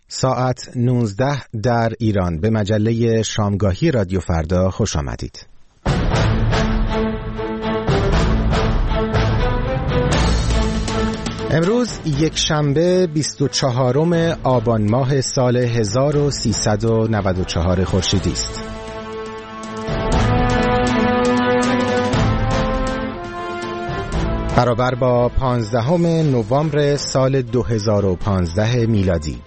ساعت 19 در ایران به مجله شامگاهی رادیو فردا خوش آمدید. امروز یک شنبه 24 آبان ماه سال 1394 خورشیدی است. برابر با 15 نوامبر سال 2015 میلادی.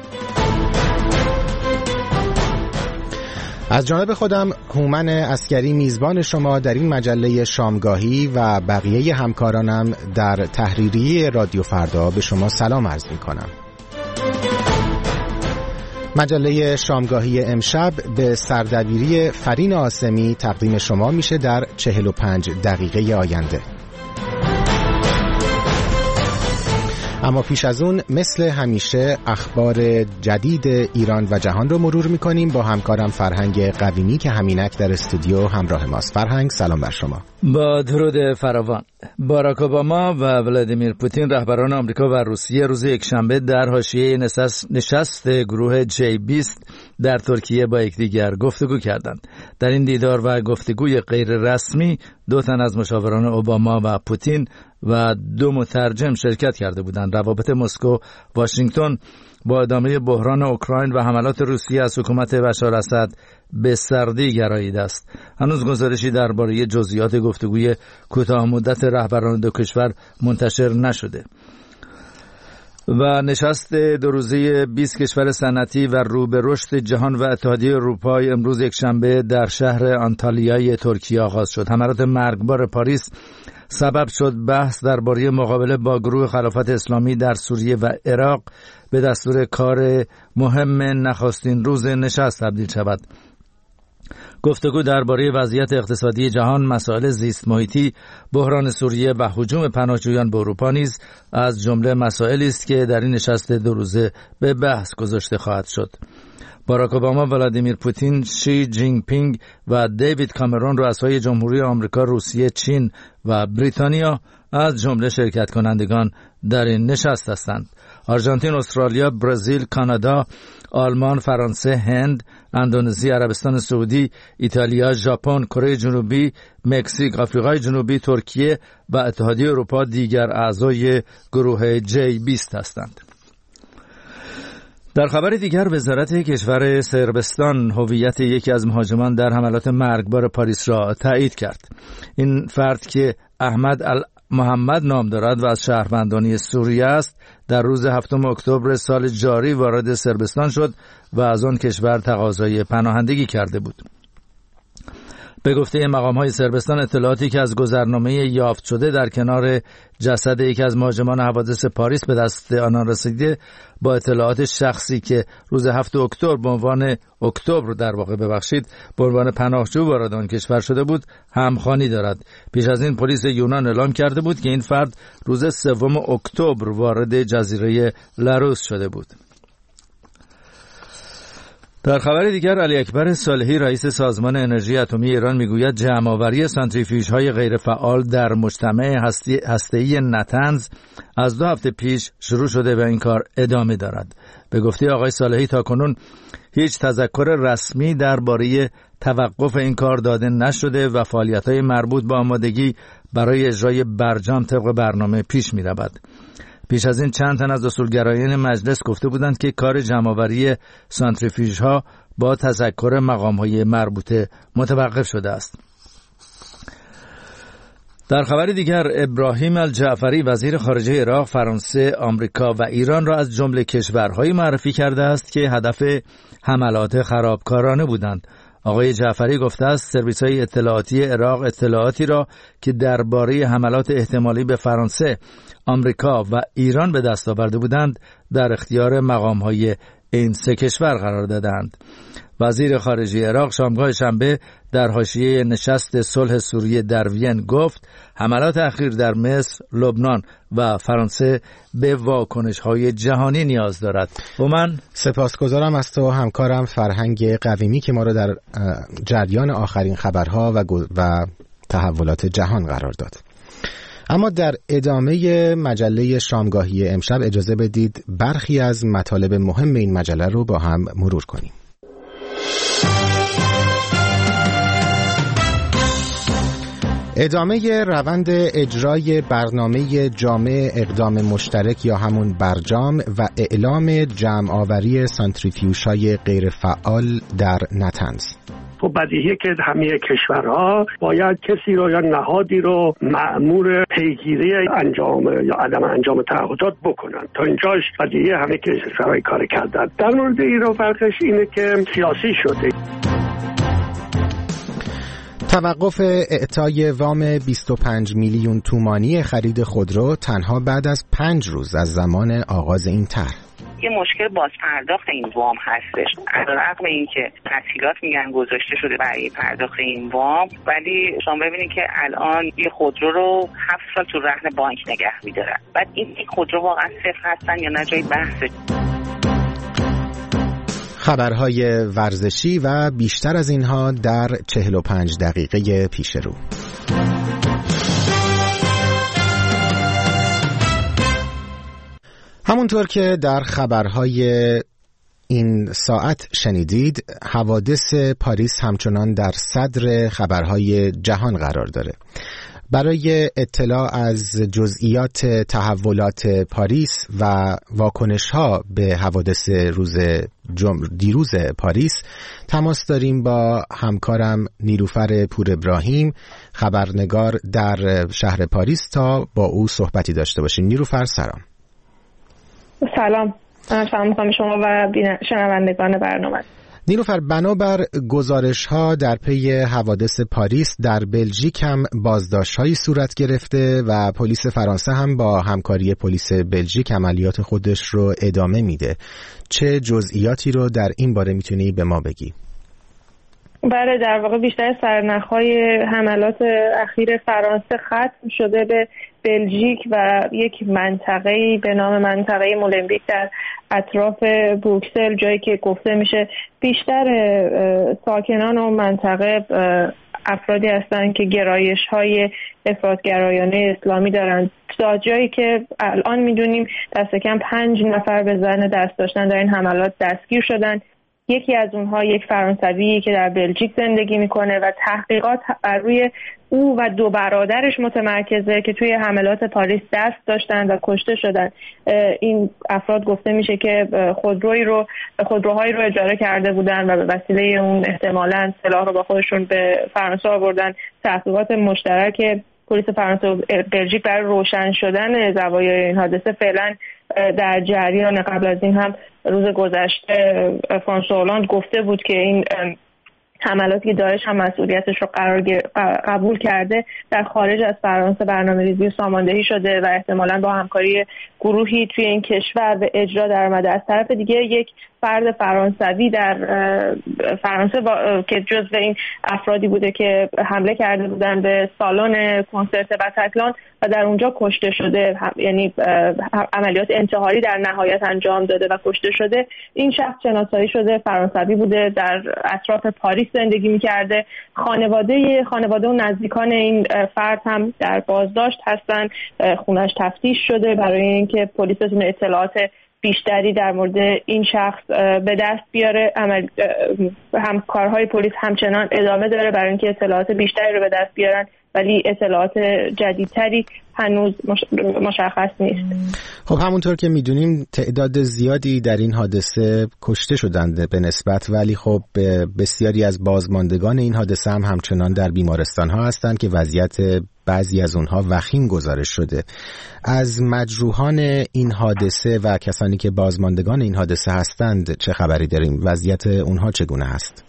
از جانب خودم هومن عسکری میزبان شما در این مجله شامگاهی و بقیه همکارانم در تحریریه رادیو فردا به شما سلام عرض می کنم. مجله شامگاهی امشب به سردبیری فرین آسمی تقدیم شما میشه در 45 دقیقه آینده. اما پیش از اون مثل همیشه اخبار جدید ایران و جهان رو مرور میکنیم با همکارم فرهنگ قویمی که همینک در استودیو همراه ماست. فرهنگ سلام بر شما. با درود فراوان. باراک اوباما و ولادیمیر پوتین رهبران آمریکا و روسیه روز یکشنبه در حاشیه نشست گروه J20 در ترکیه با یکدیگر گفتگو کردند. در این دیدار و گفتگوی غیر رسمی 2 تن از مشاوران اوباما و پوتین و 2 مترجم شرکت کرده بودند. روابط مسکو واشنگتن با ادامه بحران اوکراین و حملات روسیه از حکومت بشار اسد به سردی گراییده است. هنوز گزارشی درباره جزئیات گفتگوی کوتاه مدت رهبران 2 کشور منتشر نشده. و نشست 2 روزه 20 کشور صنعتی و رو به رشد جهان و اتحادیه اروپا امروز یکشنبه در شهر آنتالیای ترکیه آغاز شد. حملات مرگبار پاریس سبب شد بحث درباره مقابله با گروه خلافت اسلامی در سوریه و عراق به دستور کار مهم نخستین روز نشست تبدیل شود. گفتگو درباره وضعیت اقتصادی جهان، مسائل زیست محیطی، بحران سوریه و هجوم پناهجویان به اروپا نیز از جمله مسائلی است که در این نشست 2 روزه به بحث گذاشته خواهد شد. باراک اوباما، ولادیمیر پوتین، شی جینگ پینگ و دیوید کامرون رؤسای جمهوری آمریکا، روسیه، چین و بریتانیا از جمله شرکت کنندگان در این نشست هستند. آرژانتین، استرالیا، برزیل، کانادا، آلمان، فرانسه، هند، اندونزی، عربستان سعودی، ایتالیا، ژاپن، کره جنوبی، مکزیک، آفریقای جنوبی، ترکیه و اتحادیه اروپا دیگر اعضای گروه J20 هستند. در خبر دیگر وزارت کشور صربستان هویت یکی از مهاجمان در حملات مرگبار پاریس را تایید کرد. این فرد که احمد محمد نام دارد و از شهروندانی سوریه است در روز 7 اکتبر سال جاری وارد صربستان شد و از آن کشور تقاضای پناهندگی کرده بود. به گفته مقام‌های صربستان اطلاعاتی که از گذرنامه یافت شده در کنار جسد یکی از مهاجمان حوادث پاریس به دست آنان رسیده با اطلاعات شخصی که روز 7 اکتبر به عنوان پناهجو وارد آن کشور شده بود همخوانی دارد. پیش از این پلیس یونان اعلام کرده بود که این فرد روز 3 اکتبر وارد جزیره لاروس شده بود. در خبر دیگر علی اکبر صالحی رئیس سازمان انرژی اتمی ایران میگوید جمع‌آوری سانتریفیوژهای غیرفعال در مجتمع هسته‌ای نتنز از 2 هفته پیش شروع شده و این کار ادامه دارد. به گفته آقای صالحی تاکنون هیچ تذکر رسمی درباره توقف این کار داده نشده و فعالیت‌های مربوط به آمادگی برای اجرای برجام طبق برنامه پیش می‌رود. پیش از این چند تن از اصولگرایان مجلس گفته بودند که کار جمع‌آوری سانتریفیوژها با تذکر مقام‌های مربوطه متوقف شده است. در خبر دیگر ابراهیم الجعفری وزیر خارجه عراق فرانسه، آمریکا و ایران را از جمله کشورهایی معرفی کرده است که هدف حملات خرابکارانه بودند. آقای جعفری گفته است سرویس‌های اطلاعاتی عراق اطلاعاتی را که درباره حملات احتمالی به فرانسه، آمریکا و ایران به دست آورده بودند در اختیار مقام‌های این 3 کشور قرار دادند. وزیر خارجه عراق شامگاه شنبه در حاشیه نشست صلح سوریه در وین گفت حملات اخیر در مصر، لبنان و فرانسه به واکنش‌های جهانی نیاز دارد. و من سپاسگزارم از تو همکارم فرهنگ قویمی که ما را در جریان آخرین خبرها و تحولات جهان قرار داد. اما در ادامه مجله شامگاهی امشب اجازه بدید برخی از مطالب مهم این مجله رو با هم مرور کنیم. ادامه روند اجرای برنامه جامع اقدام مشترک یا همون برجام و اعلام جمع آوری سانتریفیوژهای غیر فعال در نطنز. خب بدیهیه که همه کشورها باید کسی رو یا نهادی رو مأمور پیگیری انجام یا عدم انجام تعهدات بکنن. تا اینجاش بدیهیه همه کشورهای کار کردن. در مورد ایران فرقش اینه که سیاسی شده. توقف اعطای وام 25 میلیون تومانی خرید خودرو تنها بعد از 5 روز از زمان آغاز این طرح. یه مشکل باز پرداخت این وام هستش. علیرغم اینکه تسهیلات میگن گذاشته شده برای پرداخت این وام، ولی شما ببینید که الان یه خودرو رو 7 سال تو رهن بانک نگه می‌دارن. بعد این خودرو واقعا صفر هستن یا نه جای بحثه. خبرهای ورزشی و بیشتر از اینها در 45 دقیقه پیش رو. همونطور که در خبرهای این ساعت شنیدید، حوادث پاریس همچنان در صدر خبرهای جهان قرار داره. برای اطلاع از جزئیات تحولات پاریس و واکنش‌ها به حوادث دیروز پاریس تماس داریم با همکارم نیلوفر پور ابراهیم، خبرنگار در شهر پاریس، تا با او صحبتی داشته باشیم. نیلوفر سلام. سلام می‌کنم شما و شنوندگان برنامه. نیلوفر، بنابر گزارش‌ها در پی حوادث پاریس در بلژیک هم بازداشت‌هایی صورت گرفته و پلیس فرانسه هم با همکاری پلیس بلژیک عملیات خودش رو ادامه میده. چه جزئیاتی رو در این باره میتونی به ما بگی؟ بله، در واقع بیشتر سرنخ‌های حملات اخیر فرانسه ختم شده به بلژیک و یک منطقه‌ای به نام منطقه مولنبیک در اطراف بروکسل، جایی که گفته میشه بیشتر ساکنان اون منطقه افرادی هستند که گرایش‌های افراط‌گرایانه اسلامی دارند. جایی که الان میدونیم دست کم 5 نفر به ظن دست داشتن در این حملات دستگیر شدن. یکی از اونها یک فرانسوی که در بلژیک زندگی میکنه و تحقیقات بر روی او و 2 برادرش متمرکزه که توی حملات پاریس دست داشتن و کشته شدن. این افراد گفته میشه که خودروهایی رو اجاره کرده بودن و به وسیله اون احتمالاً سلاح رو با خودشون به فرانسه آوردن. تحقیقات مشترک پلیس فرانسه و بلژیک برای روشن شدن زوایای این حادثه فعلا در جریان. قبل از این هم روز گذشته فرانسوا هولند گفته بود که این حملاتی که داعش هم مسئولیتش رو قبول کرده در خارج از فرانسه برنامه‌ریزی و ساماندهی شده و احتمالاً با همکاری گروهی توی این کشور به اجرا درآمده. از طرف دیگه یک فرد فرانسوی در فرانسه که جزو این افرادی بوده که حمله کرده بودن به سالن کنسرت بتکلان و در اونجا کشته شده، یعنی عملیات انتحاری در نهایت انجام داده و کشته شده. این شخص شناسایی شده فرانسوی بوده، در اطراف پاریس زندگی می‌کرده. خانواده و نزدیکان این فرد هم در بازداشت هستن. خونش تفتیش شده برای اینکه پلیس بتونه اطلاعات بیشتری در مورد این شخص به دست بیاره. کارهای پلیس همچنان ادامه داره برای اینکه اطلاعات بیشتری رو به دست بیارن، ولی اطلاعات جدیدتری هنوز مشخص نیست. خب همونطور که میدونیم تعداد زیادی در این حادثه کشته شدند به نسبت، ولی خب بسیاری از بازماندگان این حادثه هم همچنان در بیمارستان ها هستند که وضعیت بعضی از اونها وخیم گزارش شده. از مجروحان این حادثه و کسانی که بازماندگان این حادثه هستند چه خبری داریم؟ وضعیت اونها چگونه هست؟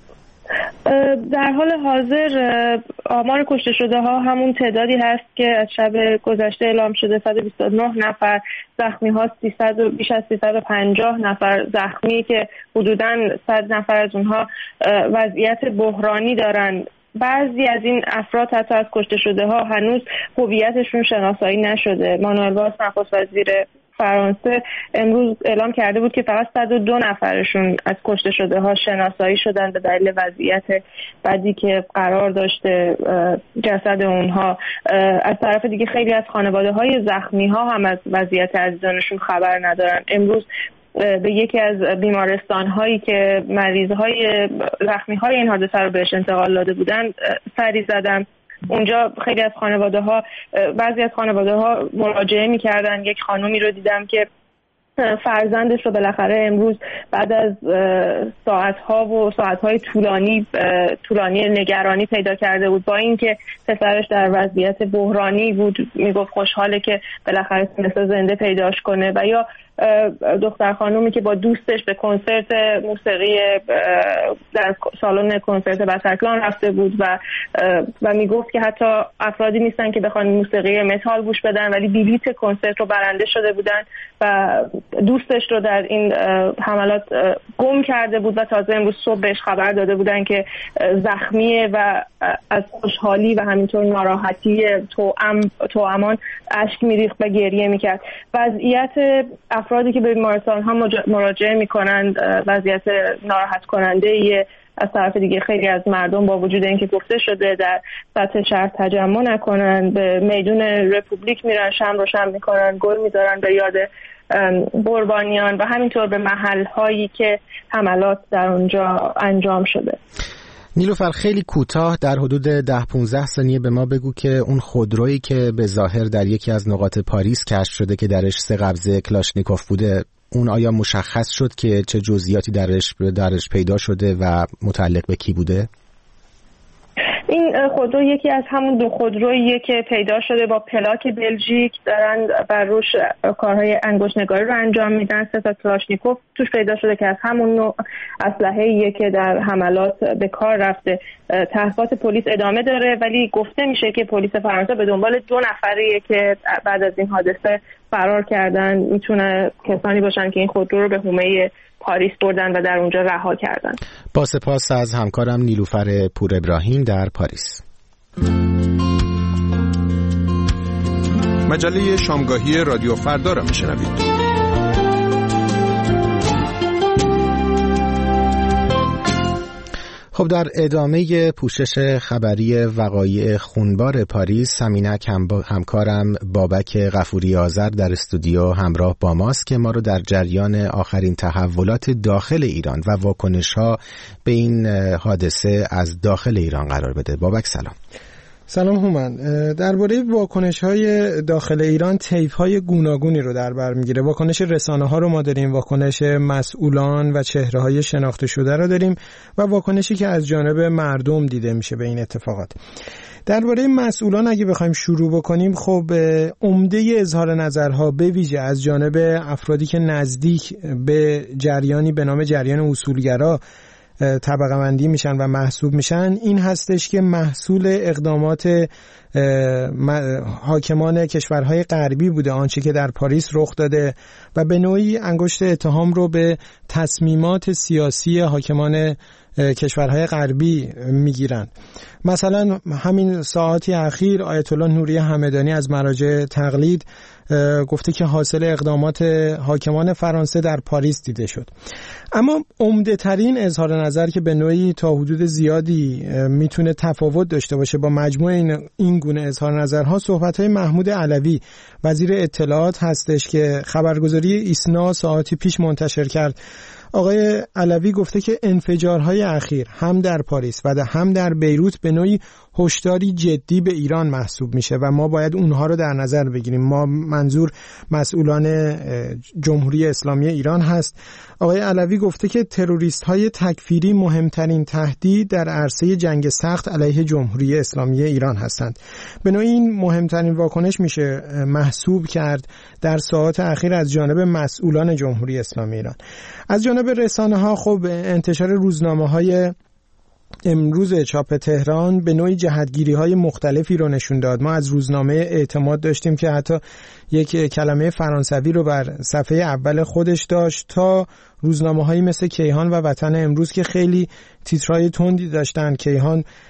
در حال حاضر آمار کشته شده ها همون تعدادی هست که از شب گذشته اعلام شده، 129 نفر. زخمی ها بیش از 350 نفر زخمی که حدوداً 100 نفر از اونها وضعیت بحرانی دارن. بعضی از این افراد حتی از کشته شده ها هنوز هویتشون شناسایی نشده. مانوئل واس نخست وزیر فرانسه امروز اعلام کرده بود که فقط 102 نفرشون از کشته شده ها شناسایی شدن به دلیل وضعیت بدی که قرار داشته جسد اونها. از طرف دیگه خیلی از خانواده های زخمی ها هم از وضعیت عزیزانشون خبر ندارن. امروز به یکی از بیمارستان هایی که مریض های زخمی های این حادثه رو بهش انتقال داده بودن سری زدم. اونجا خیلی از خانواده ها، بعضی از خانواده ها مراجعه میکردن. یک خانومی رو دیدم که فرزندش رو بالاخره امروز بعد از ساعتهای طولانی نگرانی پیدا کرده بود، با اینکه پسرش در وضعیت بحرانی بود. میگفت خوشحاله که بالاخره مثل زنده پیداش کنه. و یا دختر خانومی که با دوستش به کنسرت موسیقی در سالن کنسرت بتکلان رفته بود و میگفت که حتی افرادی نیستن که بخوان موسیقی متال گوش بدن، ولی بلیت کنسرت رو برنده شده بودن و دوستش رو در این حملات گم کرده بود و تازه امروز صبح بهش خبر داده بودن که زخمیه و از خوشحالی و همینطور ناراحتی توامان اشک میریخت و گریه میکرد. وضعیت افرادی که به بیمارستان ها مراجعه میکنند وضعیت ناراحت کننده ایه. از طرف دیگه خیلی از مردم با وجود اینکه گفته شده در سطح شهر تجمع نکنن، به میدون رپوبلیک میرن، شمع روشن میکنن، گل میذارن به یاد قربانیان و همینطور به محل هایی که حملات در اونجا انجام شده. نیلوفر، خیلی کوتاه در حدود 10-15 ثانیه به ما بگو که اون خودرویی که به ظاهر در یکی از نقاط پاریس کشف شده که درش 3 قبضه کلاشنیکوف بوده، اون آیا مشخص شد که چه جزئیاتی درش پیدا شده و متعلق به کی بوده؟ این خودرو یکی از همون 2 خودروییه که پیدا شده با پلاک بلژیک، دارن بر روش کارهای انگشت‌نگاری رو انجام میدن. 3 تا کلاشنیکوف توش پیدا شده که از همون نوع اسلحه‌ایه که در حملات به کار رفته. تحقیقات پلیس ادامه داره، ولی گفته میشه که پلیس فرانسه به دنبال 2 نفریه که بعد از این حادثه فرار کردن. میتونه کسانی باشن که این خودرو رو به حومه پاریس بردن و در اونجا رها کردن. با سپاس از همکارم نیلوفر پور ابراهیم در پاریس. مجله شامگاهی رادیو فردا را میشنوید. خب، در ادامه پوشش خبری وقایع خونبار پاریس، همینک همکارم بابک غفوری آذر در استودیو همراه با ماست که ما رو در جریان آخرین تحولات داخل ایران و واکنش‌ها به این حادثه از داخل ایران قرار بده. بابک سلام. سلام هومن. درباره واکنش‌های داخل ایران طیف‌های گوناگونی رو در بر می‌گیره. واکنش رسانه‌ها رو ما داریم، واکنش مسئولان و چهره‌های شناخته شده رو داریم و واکنشی که از جانب مردم دیده میشه به این اتفاقات. درباره مسئولان اگه بخوایم شروع بکنیم، خب عمده اظهار نظرها به ویژه از جانب افرادی که نزدیک به جریانی به نام جریان اصولگرا طبقه بندی میشن و محسوب میشن این هستش که محصول اقدامات حاکمان کشورهای غربی بوده، آنچه که در پاریس رخ داده و به نوعی انگشت اتهام رو به تصمیمات سیاسی حاکمان کشورهای غربی میگیرن. مثلا همین ساعاتی اخیر آیت الله نوری همدانی از مراجع تقلید گفته که حاصل اقدامات حاکمان فرانسه در پاریس دیده شد. اما عمده ترین اظهار نظر که به نوعی تا حدود زیادی میتونه تفاوت داشته باشه با مجموع این گونه اظهار نظرها، صحبت‌های محمود علوی وزیر اطلاعات هستش که خبرگزاری ایسنا ساعتی پیش منتشر کرد. آقای علوی گفته که انفجارهای اخیر هم در پاریس و هم در بیروت به نوعی هشداری جدی به ایران محسوب میشه و ما باید اونها رو در نظر بگیریم. ما منظور مسئولان جمهوری اسلامی ایران هست. آقای علوی گفته که تروریست های تکفیری مهمترین تهدید در عرصه جنگ سخت علیه جمهوری اسلامی ایران هستند. به نوعی این مهمترین واکنش میشه محسوب کرد در ساعات اخیر از جانب مسئولان جمهوری اسلامی ایران. از جانب رسانه ها خب انتشار روزنامه های امروز چاپ تهران به نوعی جهتگیری های مختلفی رو نشون داد. ما از روزنامه اعتماد داشتیم که حتی یک کلمه فرانسوی رو بر صفحه اول خودش داشت، تا روزنامه هایی مثل کیهان و وطن امروز که خیلی تیترهای تندی داشتن. کیهان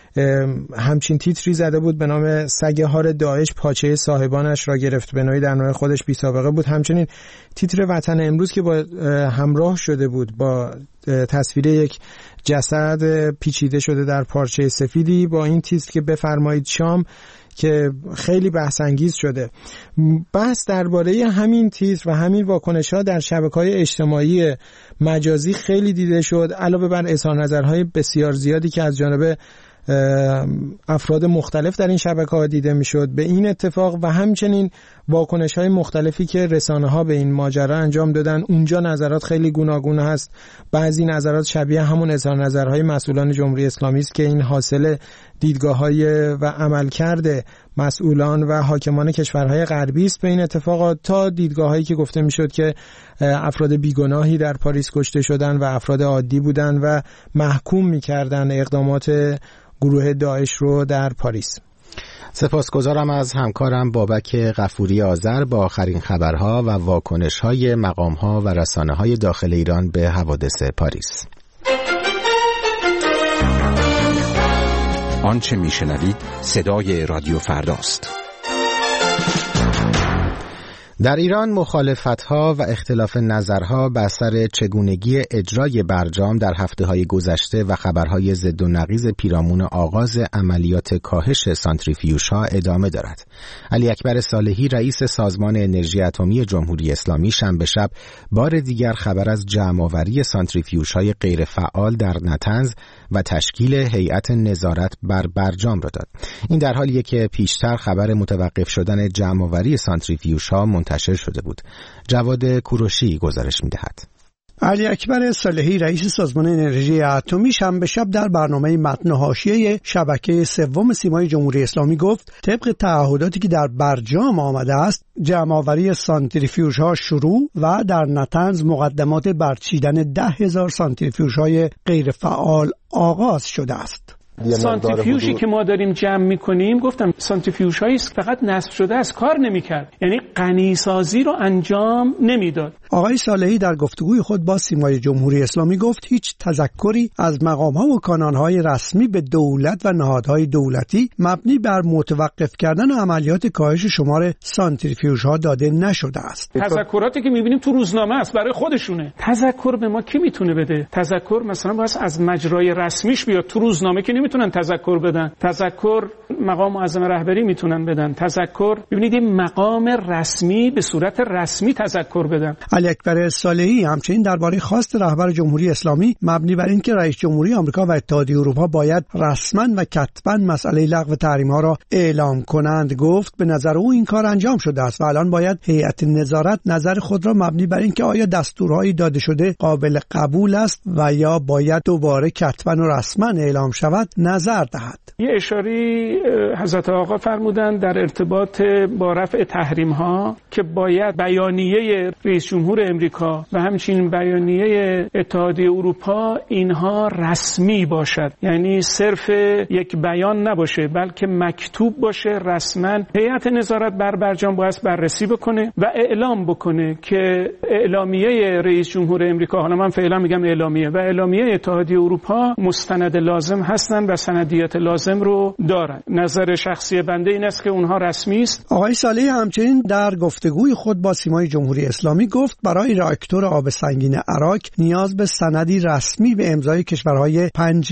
همچین تیتری زده بود به نام سگ هار داعش پاچه صاحبانش را گرفت، به نوعی در نوع خودش بی سابقه بود. همچنین تیتر وطن امروز که با همراه شده بود با تصویر یک جسد پیچیده شده در پارچه سفیدی با این تیتر که بفرمایید شام، که خیلی بحث انگیز شده. بحث درباره همین تیتر و همین واکنش‌ها در شبکه‌های اجتماعی مجازی خیلی دیده شد، علاوه بر اظهار نظرهای بسیار زیادی که از جانب افراد مختلف در این شبکه‌ها دیده میشد به این اتفاق و همچنین واکنش‌های مختلفی که رسانه‌ها به این ماجرا انجام دادن. اونجا نظرات خیلی گوناگون هست، بعضی نظرات شبیه همون اظهار نظرهای مسئولان جمهوری اسلامی است که این حاصل دیدگاه‌های و عملکرد مسئولان و حاکمان کشورهای غربی است به این اتفاقات، تا دیدگاه‌هایی که گفته میشد که افراد بیگناهی در پاریس کشته شدن و افراد عادی بودن و محکوم می‌کردن اقدامات گروه داعش رو در پاریس. سپاسگزارم از همکارم بابک غفوری آذر با آخرین خبرها و واکنش‌های مقام‌ها و رسانه‌های داخل ایران به حوادث پاریس. آنچه میشنوید صدای رادیو فرداست. در ایران مخالفت‌ها و اختلاف نظرها بر سر چگونگی اجرای برجام در هفته‌های گذشته و خبرهای ضد و نقیض پیرامون آغاز عملیات کاهش سانتریفیوژها ادامه دارد. علی اکبر صالحی رئیس سازمان انرژی اتمی جمهوری اسلامی شنبه شب بار دیگر خبر از جمع‌آوری سانتریفیوژهای غیرفعال در نطنز و تشکیل هیئت نظارت بر برجام را داد. این در حالیه که پیشتر خبر متوقف شدن جمع‌آوری سانتریفیوژها منتشر شده بود. جواد کوروشی گزارش می‌دهد. علی اکبر صالحی رئیس سازمان انرژی اتمی شنبه شب در برنامه متن حاشیه شبکه سوم سیمای جمهوری اسلامی گفت طبق تعهداتی که در برجام آمده است جمع‌آوری سانتریفیوژها شروع و در نطنز مقدمات برچیدن 10,000 سانتریفیوژهای غیرفعال آغاز شده است. سانتریفیوژی که ما داریم جمع می‌کنیم، گفتم سانتریفیوژهایی فقط نصب شده از کار نمی‌کرد، یعنی غنی‌سازی رو انجام نمیداد. آقای صالحی در گفتگوی خود با سیمای جمهوری اسلامی گفت هیچ تذکری از مقام‌ها و کانال‌های رسمی به دولت و نهادهای دولتی مبنی بر متوقف کردن عملیات کاهش شمار سانتریفیوژها داده نشده است. تذکراتی که می‌بینیم تو روزنامه است برای خودشونه. تذکر به ما کی میتونه بده؟ تذکر مثلا باید از مجرای رسمیش بیاد، تو روزنامه که میتونن تذکر بدن. تذکر مقام معظم رهبری میتونن بدن. تذکر ببینید این مقام رسمی به صورت رسمی تذکر بدن. علی اکبر صالحی همچنین درباره خواست رهبر جمهوری اسلامی مبنی بر اینکه رئیس جمهوری آمریکا و اتحادیه اروپا باید رسما و کتبا مسئله لغو تحریم‌ها را اعلام کنند گفت به نظر او این کار انجام شده است و الان باید هیئت نظارت نظر خود را مبنی بر اینکه آیا دستورهای داده شده قابل قبول است و یا باید دوباره کتبا و رسما اعلام شود نظر دهد. یه اشاری حضرت آقا فرمودن در ارتباط با رفع تحریم‌ها که باید بیانیه رئیس جمهور امریکا و همچنین بیانیه اتحادیه اروپا اینها رسمی باشد، یعنی صرف یک بیان نباشه بلکه مکتوب باشه رسما. هیئت نظارت بر برجام باید بررسی بکنه و اعلام بکنه که اعلامیه رئیس جمهور امریکا، حالا من فعلا میگم اعلامیه، و اعلامیه اتحادیه اروپا مستند لازم هستن و سندیت لازم رو دارن. نظر شخصی بنده این است که اونها رسمی است. آقای صالحی همچنین در گفتگوی خود با سیمای جمهوری اسلامی گفت برای راکتور آب سنگین عراق نیاز به سندی رسمی به امضای کشورهای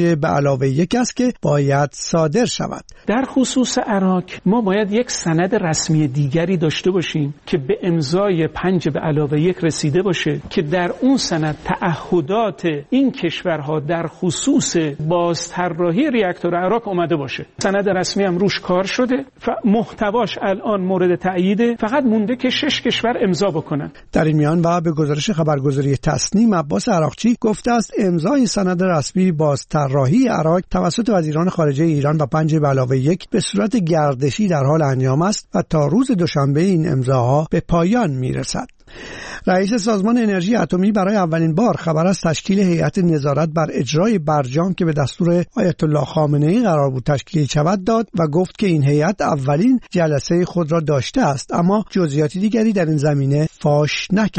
5+1 است که باید صادر شود. در خصوص عراق ما باید یک سند رسمی دیگری داشته باشیم که به امضای 5+1 رسیده باشه که در اون سند تعهدات این کشورها در خصوص بازطراحی ریاکتور عراق اومده باشه. سند رسمی هم روش کار شده، محتواش الان مورد تاییده، فقط مونده که 6 کشور امضا بکنن. در این میان و به گزارش خبرگزاری تسنیم عباس عراقچی گفته است امضای سند رسمی بازطراحی عراق توسط وزیران خارجه ایران و 5+1 به صورت گردشی در حال انجام است و تا روز دوشنبه این امضاها به پایان میرسد. رئیس سازمان انرژی اتمی برای اولین بار خبر از تشکیل هیئت نظارت بر اجرای برجام که به دستور آیت الله خامنه‌ای قرار بود تشکیل شود داد و گفت که این هیئت اولین جلسه خود را داشته است، اما جزئیات دیگری در این زمینه فاش نکرد.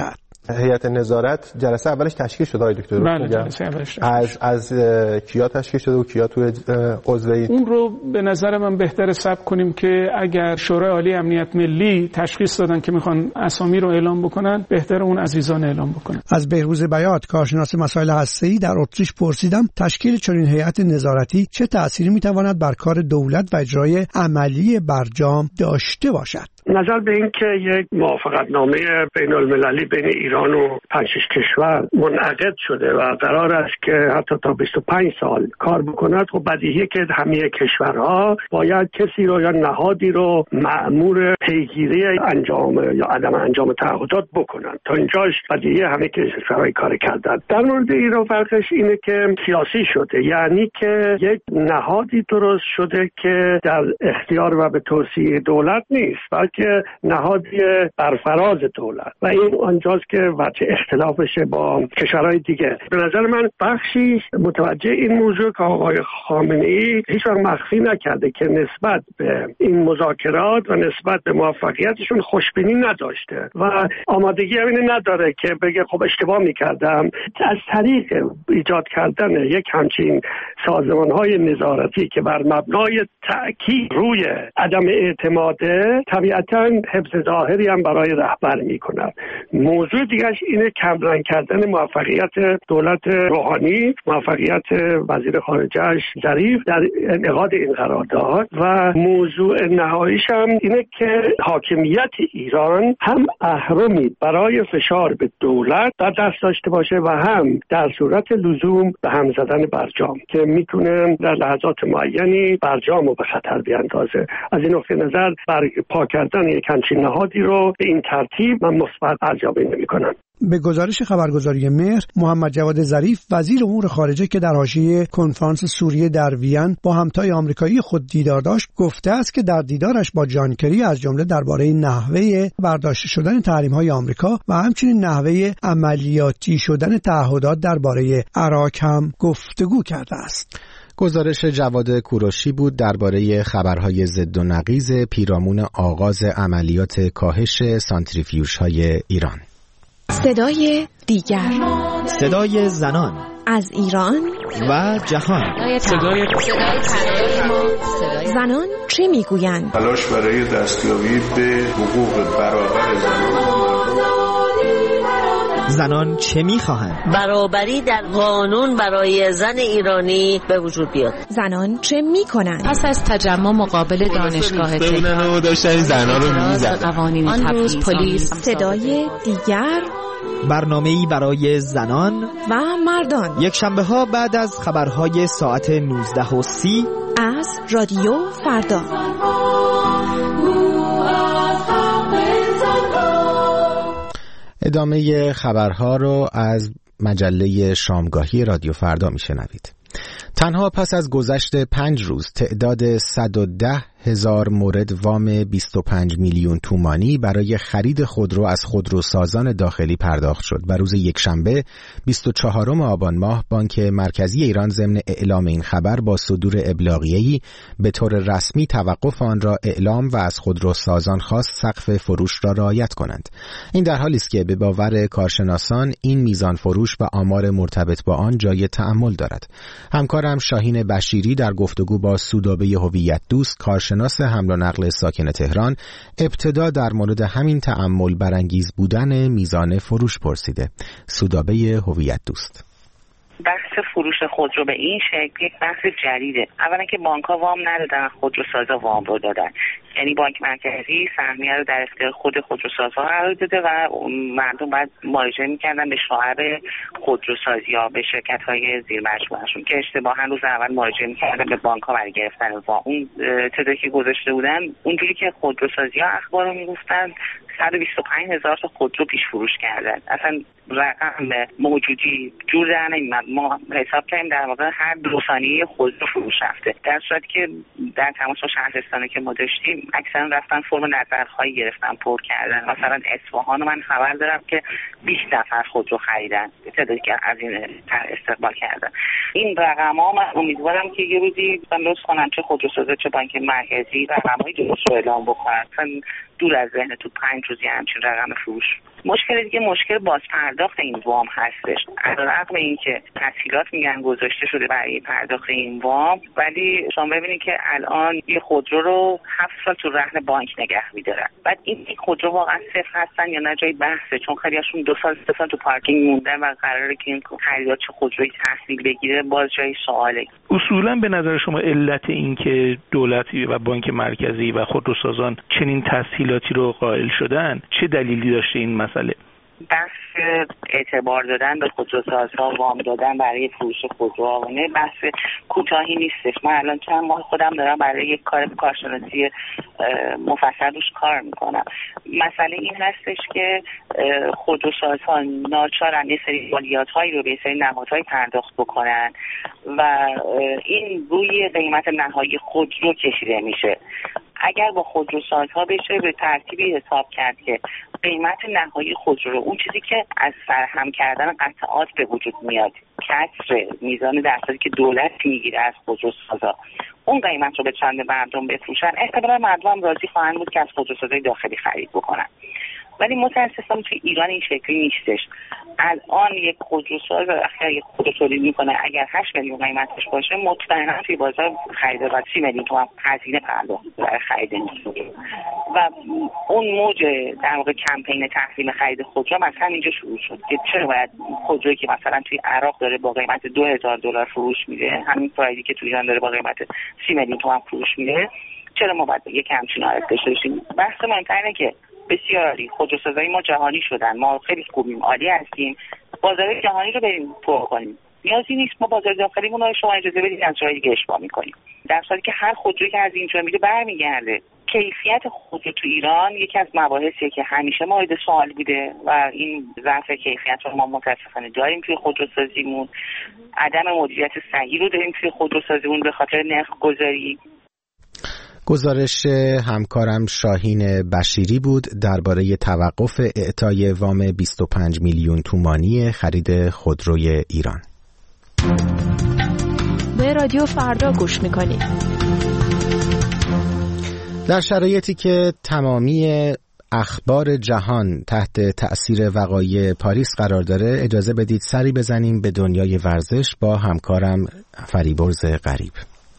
هیئت نظارت جلسه اولش تشکیل شده آقای دکتر؟ بله جلسه اولش از کیا تشکیل شده و کیا توی عضوی؟ اون رو به نظر من بهتره ثبت کنیم که اگر شورای عالی امنیت ملی تشخیص دادن که میخوان اسامی رو اعلام بکنن، بهتره اون عزیزان اعلام بکنن. از بهروز بیات کارشناس مسائل هسته‌ای در اتریش پرسیدم تشکیل چنین هیئت نظارتی چه تأثیری میتواند بر کار دولت و اجرای عملی برجام داشته باشد. نظر به این که یک موافقتنامه بین المللی بین ایران و 5-6 کشور منعقد شده و قرار است که حتی تا 25 سال کار بکند، خب بدیهیه که همه کشورها باید کسی رو یا نهادی رو مأمور پیگیری انجام یا عدم انجام تعهدات بکنند. تا اینجاش بدیهیه همه کشورهای کار کردن. در مورد ایران فرقش اینه که سیاسی شده، یعنی که یک نهادی درست شده که در اختیار و به توصیه دولت نیست، بلکه نهادی برفراز دولت و این آنجاست که وجه اختلافشه با کشورهای دیگه. به نظر من بخشی متوجه این موضوع که آقای خامنه‌ای هیچ وقت مخفی نکرده که نسبت به این مذاکرات و نسبت به موفقیتشون خوشبینی نداشته و آمادگی همین نداره که بگه خب اشتباه میکردم. از طریق ایجاد کردن یک همچین سازمان‌های نظارتی که بر مبنای تأکید روی عدم اعتماده، طبیعتاً حفظ ظاهری هم برای رهبر میکنن. موضوع دیگرش اینه کمرنگ کردن موفقیت دولت روحانی، موفقیت وزیر خارجه‌اش ظریف در انعقاد این قرارداد و موضوع نهاییش هم اینه که حاکمیت ایران هم اهرمی برای فشار به دولت در دست داشته باشه و هم در صورت لزوم به هم زدن برجام که میتونه در لحظات معینی برجام رو به خطر بیاندازه. از این نقطه نظر برپا کردن یک همچین نهادی رو به این ترتیب من مثبت ارزیابی نمی‌کنم. به گزارش خبرگزاری مهر، محمد جواد ظریف وزیر امور خارجه که در حاشیه کنفرانس سوریه در وین با همتای آمریکایی خود دیدار داشت، گفته است که در دیدارش با جان کری از جمله درباره نحوه برداشته شدن تحریم‌های آمریکا و همچنین نحوه عملیاتی شدن تعهدات درباره عراق هم گفتگو کرده است. گزارش جواد کوروشی بود درباره خبرهای ضد و نقیض پیرامون آغاز عملیات کاهش سانتریفیوژهای ایران. صدای دیگر، صدای زنان از ایران و جهان، صدای زنان چه میگویند؟ تلاش برای دستیابی به حقوق برابر زنان چه میخواهند؟ برابری در قانون برای زن ایرانی به وجود بیاد. زنان چه میکنند؟ پس از تجمع مقابل دانشگاه تهران داشتن زنان رو میزدن. آن روز پلیس. صدای دیگر، برنامه‌ای برای زنان و مردان، یک شنبه ها بعد از خبرهای ساعت 19:30 از رادیو فردا. ادامه خبرها رو از مجله شامگاهی رادیو فردا میشنوید. تنها پس از گذشت 5 روز تعداد 110,000 مورد وام 25 میلیون تومانی برای خرید خودرو از خودروسازان داخلی پرداخت شد و روز یکشنبه 24 آبان ماه بانک مرکزی ایران ضمن اعلام این خبر با صدور ابلاغیه‌ای به طور رسمی توقف آن را اعلام و از خودروسازان خواست سقف فروش را رعایت کنند. این در حالی است که به باور کارشناسان این میزان فروش و آمار مرتبط با آن جای تأمل دارد. همکارم شاهین بشیری در گفتگو با سودابه هویت دوست کارشناس حمل و نقل ساکن تهران ابتدا در مورد همین تأمل برانگیز بودن میزان فروش پرسیده. سودابه هویت دوست: بحث فروش خودرو به این شکل یک بحث جدیده. اولا که بانک‌ها وام ندادن، خودروسازا وام رو دادن. یعنی بانک مرکزی سهمیه رو در اختیار خودروسازها قرار داده و مردم باید مراجعه می‌کردن به شعب خودروسازی یا به شرکت‌های زیر مجموعه‌شون که اشتباهاً روز اول مراجعه می‌کردن به بانک‌ها برای گرفتن وام. اون تعدادی که گذاشته بودن اونجوری که خودروسازی‌ها اخبار رو می‌گفتن 125,000 تا خودرو پیش فروش کردن. اصلا رقم موجودی جور در نمیاد. ما حساب کردیم در واقع هر 2 ثانیه خودرو فروش رفته، در صورتی که در تماس با شهرستانی که ما داشتیم اکثرا رفتن فرم نظرخواهی گرفتن، پر کردن. مثلا اصفهان من خبر دارم که 20 نفر خودرو خریدن، تعدادی که از این استقبال کردن. این رقم‌ها من امیدوارم که یه روزی درست کنن، چه خودروسازا چه بانک مرکزی رقم‌های درست رو اعلام بکنن. دور از ذهن تو 5 روزی همچین رقم فروش مشکل دیگه مشکل بازپرداخت این وام هستش. علیرغم اینکه تسهیلات میگن گذاشته شده برای پرداخت این وام، ولی شما ببینید که الان یه خودرو رو 7 سال تو رهن بانک نگه می‌دارن. بعد این خودرو واقعا صفر هستن یا نه جای بحثه، چون خیلیاشون 2 سال 3 سال تو پارکینگ موندن و قراره که این خریدار چه خودرویی تحویل بگیره باز جای سواله. اصولا به نظر شما علت این که دولت و بانک مرکزی و خودروسازان چنین تسهیلاتی رو قائل شدن چه دلیلی داشته این مسئله؟ بحث اعتبار دادن به خودروسازها، وام دادن برای فروش خودروها و نه بحث کوتاهی نیستش. من الان چند ماه خودم دارم برای یک کارشناسی مفصل روش کار میکنم. مسئله این هستش که خودروسازها ناچارن یه سری مالیات‌هایی رو به سری نهادهای پرداخت بکنن و این روی قیمت نهایی خودرو کشیده میشه. اگر با خودروسازها بشه به ترتیبی حساب کرد که قیمت نهایی خودرو رو، اون چیزی که از سرهم کردن قطعات به وجود میاد، کسر میزان درصدی که دولت میگیره از خودروسازها، اون قیمت رو به چند مردم بفروشن، احتمالاً مردم راضی خواهند بود که از خودروسازهای داخلی خرید بکنن. ولی متاسفانه توی ایران این شکلی نیستش. الان یک خودروساز اگر یک خودرو تولید میکنه اگر 8 میلیون قیمتش باشه، مطمئنا توی بازار خریدار و 30 میلیون تومان هزینه پرداخت برای خرید میشه و اون موج در واقع کمپین تحریم خرید خودرو مثلا اینجا شروع شد که چرا باید خودرویی که مثلا توی عراق داره با قیمت $2000 فروش میده، همین پرایدی که توی ایران داره با قیمت 30 میلیون تومان فروش میده، چرا ما باید یک همچین حالت داشته باشیم؟ بحث مهم‌تر اینه که بسیاری خودروسازهای ما جهانی شدن، ما خیلی خوبیم، عالی هستیم، بازار جهانی رو بریم پر کنیم. نیازی نیست ما بازار داخلیمون رو شما اجازه بدید از جای دیگه اشباع می‌کنیم، در صورتی که هر خودرویی که از اینجا میره برمیگرده. کیفیت خودرو تو ایران یکی از مباحثیه که همیشه مورد سوال بوده و این ضعف کیفیت رو ما متاسفانه داریم توی خودروسازیمون. عدم مدیریت صحیح رو داریم توی خودروسازیمون به خاطر نرخ گذاری. گزارش همکارم شاهین بشیری بود درباره توقف اعطای وام 25 میلیون تومانی خرید خودروی ایران. به رادیو فردا گوش میکنید. در شرایطی که تمامی اخبار جهان تحت تأثیر وقایع پاریس قرار داره، اجازه بدید سری بزنیم به دنیای ورزش با همکارم فریبرز غریب.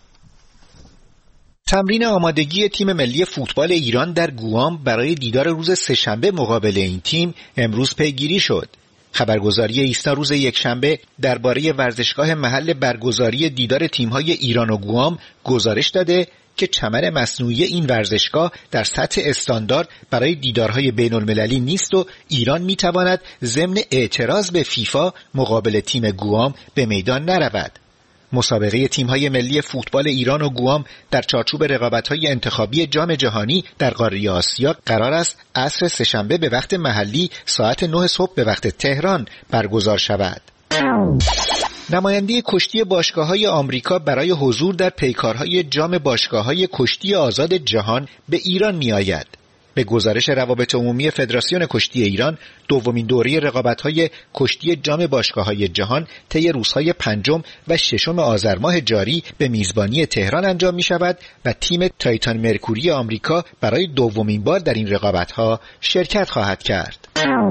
تمرین آمادگی تیم ملی فوتبال ایران در گوام برای دیدار روز سه‌شنبه مقابل این تیم امروز پیگیری شد. خبرگزاری ایسنا روز یکشنبه درباره ورزشگاه محل برگزاری دیدار تیم‌های ایران و گوام گزارش داده که چمن مصنوعی این ورزشگاه در سطح استاندارد برای دیدارهای بین‌المللی نیست و ایران می‌تواند ضمن اعتراض به فیفا مقابل تیم گوام به میدان نرود. مسابقه تیم‌های ملی فوتبال ایران و گوام در چارچوب رقابت‌های انتخابی جام جهانی در قاره آسیا قرار است عصر سه‌شنبه به وقت محلی ساعت 9 صبح به وقت تهران برگزار شود. نماینده کشتی باشگاه‌های آمریکا برای حضور در پیکارهای جام باشگاه‌های کشتی آزاد جهان به ایران می‌آید. به گزارش روابط عمومی فدراسیون کشتی ایران، دومین دوره رقابت‌های کشتی جام باشگاه‌های جهان طی روزهای 5 و 6 آذر ماه جاری به میزبانی تهران انجام می‌شود و تیم تایتان مرکوری آمریکا برای دومین بار در این رقابت‌ها شرکت خواهد کرد.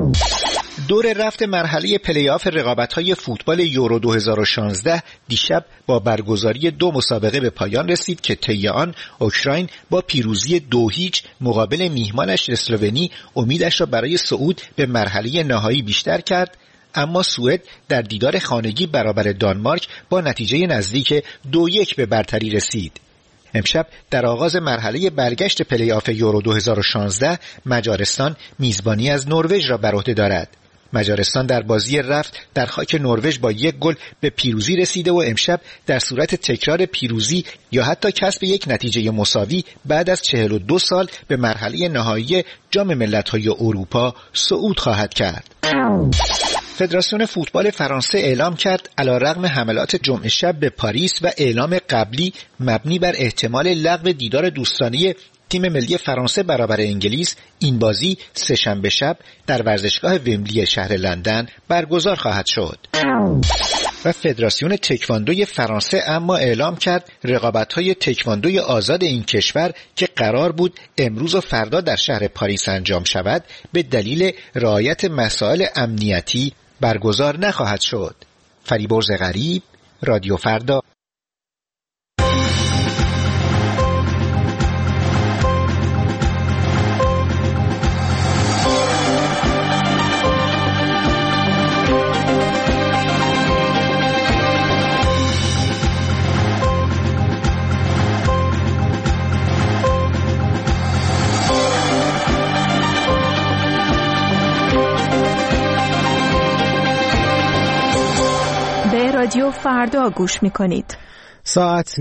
دور رفت مرحله پلی‌آف رقابت‌های فوتبال یورو 2016 دیشب با برگزاری 2 مسابقه به پایان رسید که طی آن اوکراین با پیروزی 2-0 مقابل میهمانش اسلوونی امیدش را برای صعود به مرحله نهایی بیشتر کرد، اما سوئد در دیدار خانگی برابر دانمارک با نتیجه نزدیک 2-1 به برتری رسید. امشب در آغاز مرحله برگشت پلی‌آف یورو 2016 مجارستان میزبانی از نروژ را بر عهده دارد. مجارستان در بازی رفت در خاک نروژ با 1 گل به پیروزی رسیده و امشب در صورت تکرار پیروزی یا حتی کسب یک نتیجه مساوی بعد از 42 سال به مرحله نهایی جام ملت‌های اروپا صعود خواهد کرد. فدراسیون فوتبال فرانسه اعلام کرد علیرغم حملات جمعه شب به پاریس و اعلام قبلی مبنی بر احتمال لغو دیدار دوستانه تیم ملی فرانسه برابر انگلیس، این بازی سه‌شنبه شب در ورزشگاه ومبلی شهر لندن برگزار خواهد شد. و فدراسیون تکواندوی فرانسه اما اعلام کرد رقابت‌های تکواندوی آزاد این کشور که قرار بود امروز و فردا در شهر پاریس انجام شود به دلیل رعایت مسائل امنیتی برگزار نخواهد شد. فریبرز غریب، رادیو فردا. رادیو فردا گوش میکنید. ساعت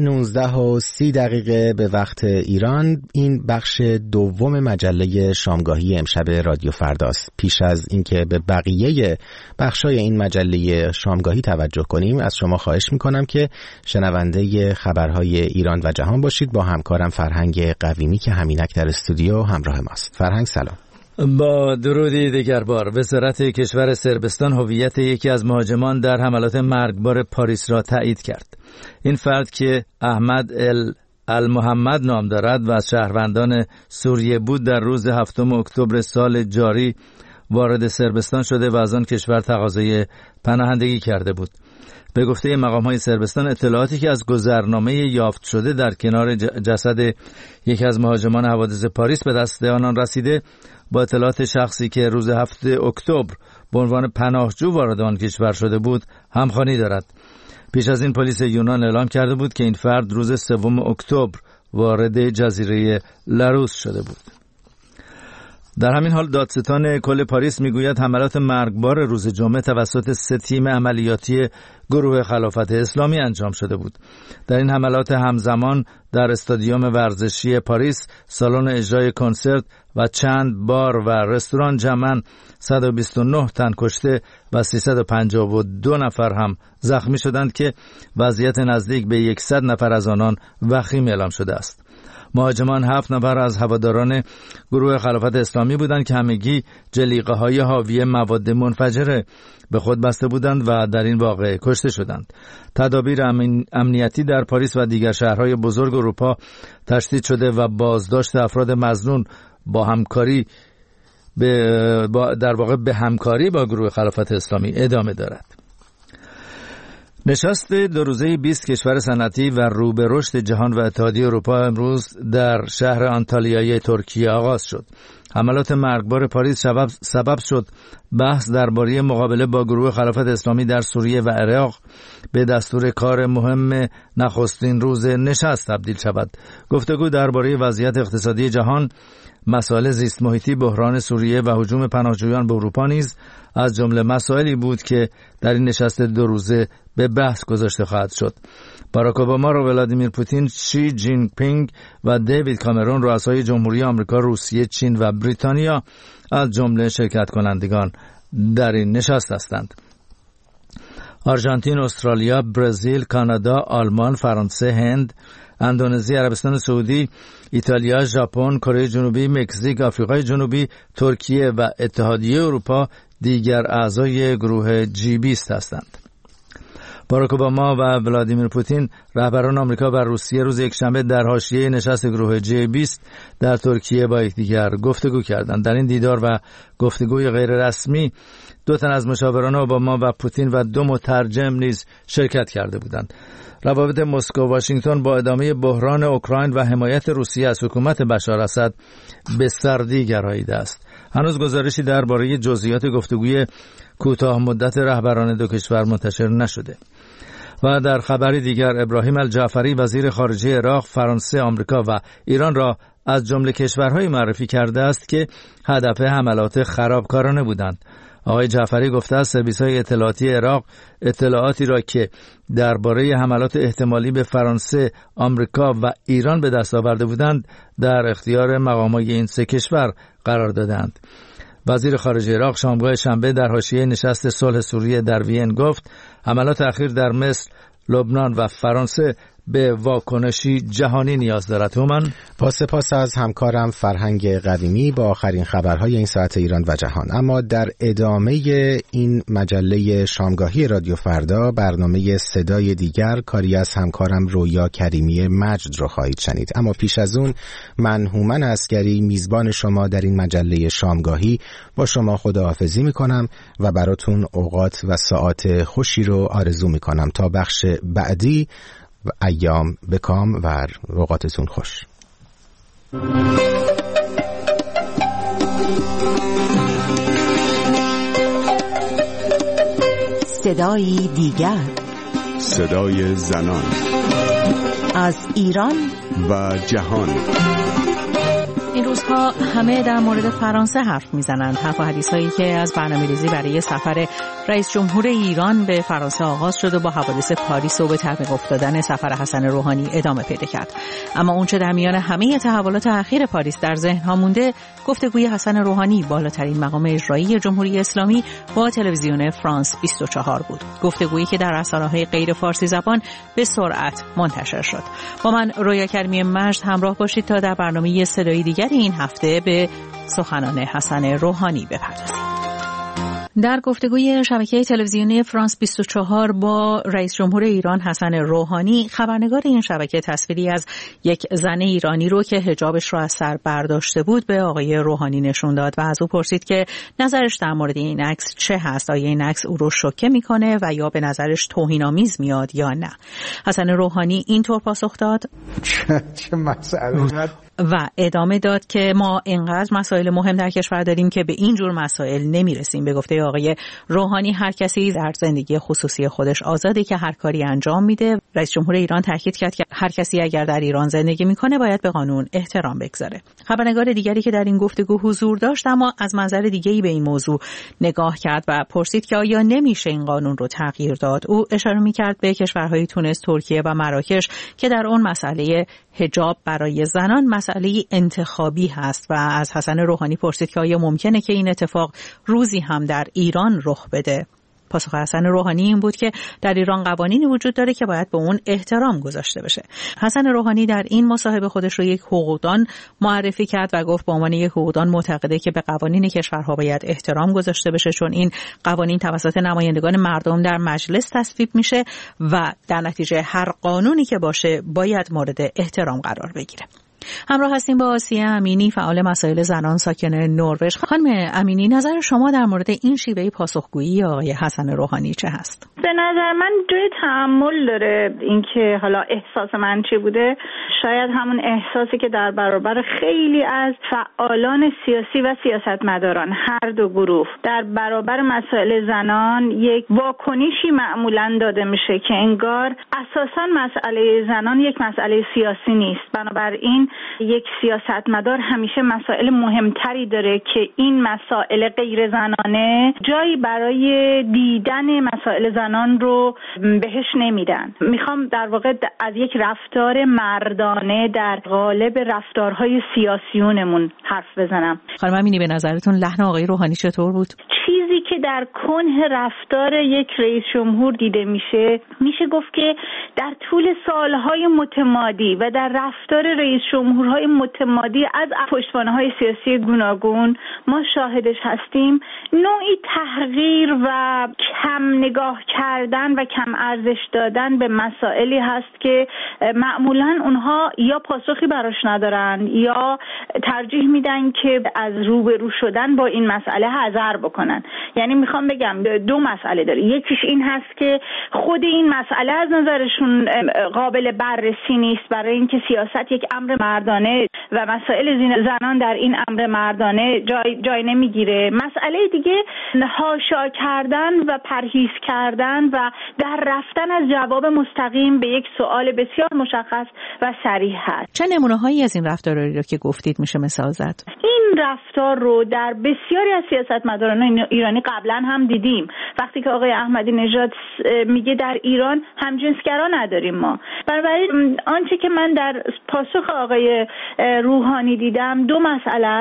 19:30 به وقت ایران. این بخش دوم مجله شامگاهی امشب رادیو فرداست. پیش از اینکه به بقیه بخشای این مجله شامگاهی توجه کنیم، از شما خواهش میکنم که شنونده خبرهای ایران و جهان باشید. با همکارم فرهنگ قویمی که همینک در استودیو همراه ماست. فرهنگ سلام. با درودی دیگر بار، وزارت کشور صربستان هویت یکی از مهاجمان در حملات مرگبار پاریس را تایید کرد. این فرد که احمد المحمد نام دارد و از شهروندان سوریه بود، در روز 7 اکتبر سال جاری وارد صربستان شده و از آن کشور تقاضای پناهندگی کرده بود. به گفته مقام‌های صربستان، اطلاعاتی که از گذرنامه یافت شده در کنار جسد یکی از مهاجمان حوادث پاریس به دست آنان رسیده، با اطلاعات شخصی که روز 7 اکتبر به عنوان پناهجو وارد آن کشور شده بود همخوانی دارد. پیش از این پلیس یونان اعلام کرده بود که این فرد روز 3 اکتبر وارد جزیره لاروس شده بود. در همین حال دادستان کل پاریس میگوید حملات مرگبار روز جمعه توسط 3 تیم عملیاتی گروه خلافت اسلامی انجام شده بود. در این حملات همزمان در استادیوم ورزشی پاریس، سالن اجرای کنسرت و چند بار و رستوران جمعاً 129 تن کشته و 352 نفر هم زخمی شدند که وضعیت نزدیک به 100 نفر از آنان وخیم اعلام شده است. مهاجمان 7 نفر از هواداران گروه خلافت اسلامی بودند که همگی جلیقه‌های حاوی مواد منفجره به خود بسته بودند و در این واقعه کشته شدند. تدابیر امنیتی در پاریس و دیگر شهرهای بزرگ اروپا تشدید شده و بازداشت افراد مظنون به همکاری با گروه خلافت اسلامی ادامه دارد. نشست 2 روزه 20 کشور صنعتی و رو به رشد جهان و اتحادیه اروپا امروز در شهر آنتالیای ترکیه آغاز شد. حملات مرگبار پاریس سبب شد بحث درباره مقابله با گروه خلافت اسلامی در سوریه و عراق به دستور کار مهم نخستین روز نشست تبدیل شود. گفتگو درباره وضعیت اقتصادی جهان، مسائل زیست محیطی، بحران سوریه و هجوم پناهجویان به اروپا نیز از جمله مسائلی بود که در این نشست 2 روزه به بحث گذاشته خواهد شد. باراک اوباما و ولادیمیر پوتین، شی جین پینگ و دیوید کامرون، رؤسای جمهوری آمریکا، روسیه، چین و بریتانیا از جمله شرکت کنندگان در این نشست هستند. آرژانتین، استرالیا، برزیل، کانادا، آلمان، فرانسه، هند، اندونزی، عربستان سعودی، ایتالیا، ژاپن، کره جنوبی، مکزیک، آفریقای جنوبی، ترکیه و اتحادیه اروپا دیگر اعضای گروه G20 هستند. باراک اوباما و ولادیمیر پوتین، رهبران آمریکا و روسیه، روز یکشنبه در حاشیه نشست گروه G20 در ترکیه با یکدیگر گفتگو کردند. در این دیدار و گفتگوی غیر رسمی 2 تن از مشاوران اوباما و پوتین و 2 مترجم نیز شرکت کرده بودند. روابط مسکو و واشنگتن با ادامه بحران اوکراین و حمایت روسیه از حکومت بشار اسد به سردی گراییده است. هنوز گزارشی درباره جزئیات گفتگوی کوتاه مدت رهبران 2 کشور منتشر نشده. و در خبری دیگر، ابراهیم الجعفری، وزیر خارجه عراق، فرانسه، آمریکا و ایران را از جمله کشورهای معرفی کرده است که هدف حملات خرابکارانه بودند. آقای جعفری گفته است سرویس‌های اطلاعاتی عراق اطلاعاتی را که درباره حملات احتمالی به فرانسه، آمریکا و ایران به دست آورده بودند در اختیار مقامات این 3 کشور قرار دادند. وزیر خارجه عراق شامگاه شنبه در حاشیه نشست صلح سوریه در وین گفت حملات اخیر در مصر، لبنان و فرانسه به واکنشی جهانی نیاز دارد. هومن، با سپاس از همکارم فرهنگ قویمی با آخرین خبرهای این ساعت ایران و جهان. اما در ادامه این مجله شامگاهی رادیو فردا، برنامه صدای دیگر کاری از همکارم رویا کریمی مجد رو خواهید شنید. اما پیش از اون من هومن عسگری میزبان شما در این مجله شامگاهی با شما خداحافظی میکنم و براتون اوقات و ساعات خوشی رو آرزو میکنم. تا بخش بعدی و ایام بکام و اوقاتتون خوش. صدای دیگر، صدای زنان از ایران و جهان. این روزها همه در مورد فرانسه حرف میزنند. حرف و حدیث هایی که از برنامه‌ریزی برای سفر رئیس جمهور ایران به فرانسه آغاز شد و با حوادث پاریس و به تعویق افتادن سفر حسن روحانی ادامه پیدا کرد. اما اونچه در میان همه تحولات اخیر پاریس در ذهن‌ها مونده، گفتگوی حسن روحانی، بالاترین مقام اجرایی جمهوری اسلامی، با تلویزیون فرانس 24 بود. گفتگویی که در رسانه‌های غیر فارسی زبان به سرعت منتشر شد. با من رویا کریمی مجد همراه باشید تا در برنامه صدای دیگر این هفته به سخنان حسن روحانی بپردازیم. در گفتگوی شبکه تلویزیونی فرانس 24 با رئیس جمهور ایران حسن روحانی، خبرنگار این شبکه تصویری از یک زن ایرانی رو که حجابش رو از سر برداشته بود به آقای روحانی نشون داد و از او پرسید که نظرش در مورد این عکس چه هست؟ آیا این عکس او رو شوکه میکنه و یا به نظرش توهین‌آمیز میاد یا نه؟ حسن روحانی اینطور پاسخ داد: چه مسئله؟ و ادامه داد که ما اینقدر مسائل مهم در کشور داریم که به این جور مسائل نمیرسیم. به گفته آقای روحانی هر کسی در زندگی خصوصی خودش آزاده که هر کاری انجام میده. رئیس جمهور ایران تاکید کرد که هر کسی اگر در ایران زندگی میکنه باید به قانون احترام بگذاره. خبرنگار دیگری که در این گفتگو حضور داشت اما از منظر دیگه‌ای به این موضوع نگاه کرد و پرسید که آیا نمیشه این قانون رو تغییر داد. او اشاره میکرد به کشورهای تونس، ترکیه و مراکش که در اون مسئله حجاب برای زنان مسئله انتخابی هست و از حسن روحانی پرسید که آیا ممکنه که این اتفاق روزی هم در ایران رخ بده. پاسخ حسن روحانی این بود که در ایران قوانینی وجود داره که باید به اون احترام گذاشته بشه. حسن روحانی در این مصاحبه خودش رو یک حقوقدان معرفی کرد و گفت به عنوان یک حقوقدان معتقده که به قوانین کشورها باید احترام گذاشته بشه، چون این قوانین توسط نمایندگان مردم در مجلس تصویب میشه و در نتیجه هر قانونی که باشه باید مورد احترام قرار بگیره. همراه هستیم با آسیه امینی، فعال مسائل زنان ساکن نروژ. خانم امینی، نظر شما در مورد این شیوه پاسخگویی آقای حسن روحانی چه هست؟ به نظر من جای تأمل داره اینکه حالا احساس من چه بوده. شاید همون احساسی که در برابر خیلی از فعالان سیاسی و سیاستمداران هر دو گروه در برابر مسائل زنان یک واکنشی معمولاً داده میشه که انگار اساساً مسئله زنان یک مسئله سیاسی نیست. بنابراین یک سیاستمدار همیشه مسائل مهمتری داره که این مسائل غیر زنانه جایی برای دیدن مسائل زنان رو بهش نمیدن. میخوام در واقع از یک رفتار مردانه در قالب رفتارهای سیاسیونمون حرف بزنم. خانم امینی، به نظرتون لحن آقای روحانی چطور بود؟ چیزی که در کنه رفتار یک رئیس جمهور دیده میشه گفت که در طول سالهای متمادی و در رفتار رئیس جمهورهای متمادی از پشتوانه‌های سیاسی گوناگون ما شاهدش هستیم، نوعی تحقیر و کم نگاه کردن و کم ارزش دادن به مسائلی هست که معمولاً اونها یا پاسخی براش ندارن یا ترجیح میدن که از روبرو شدن با این مسئله حذر بکنن. یعنی میخوام بگم دو مسئله داره. یکیش این هست که خود این مسئله از نظرشون قابل بررسی نیست برای اینکه سیاست یک امر مردانه و مسائل زنان در این امر مردانه جای نمیگیره. مسئله دیگه حاشا کردن و پرهیز کردن و در رفتن از جواب مستقیم به یک سوال بسیار مشخص و صریح هست. چه نمونه‌هایی از این رفتارهایی رو که گفتید میشه مثال زد؟ این رفتار رو در بسیاری از سیاستمداران ایرانی قبلا هم دیدیم. وقتی که آقای احمدی نژاد میگه در ایران همجنسگرا نداریم ما. بنابراین آنچه که من در پاسخ آقای روحانی دیدم دو مسئله است.